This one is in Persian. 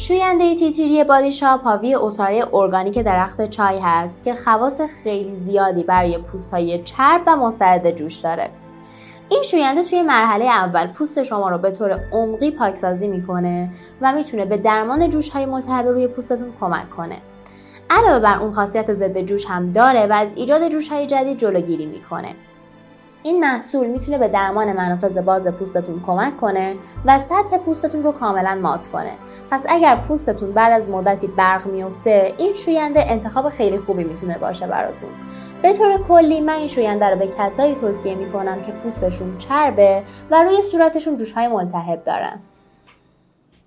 شوینده تیتری بادی شاپ حاوی عصاره ارگانیک درخت چای هست که خواص خیلی زیادی برای پوست‌های چرب و مستعد جوش داره. این شوینده توی مرحله اول پوست شما رو به طور عمقی پاکسازی میکنه و میتونه به درمان جوش‌های ملتهب روی پوستتون کمک کنه. علاوه بر اون خاصیت ضد جوش هم داره و از ایجاد جوش‌های جدید جلوگیری میکنه. این محصول میتونه به درمان منافذ باز پوستتون کمک کنه و سطح پوستتون رو کاملا مات کنه. پس اگر پوستتون بعد از مدتی برق میفته، این شوینده انتخاب خیلی خوبی میتونه باشه براتون. به طور کلی من این شوینده رو به کسایی توصیه میکنم که پوستشون چربه و روی صورتشون جوش‌های ملتهب دارن.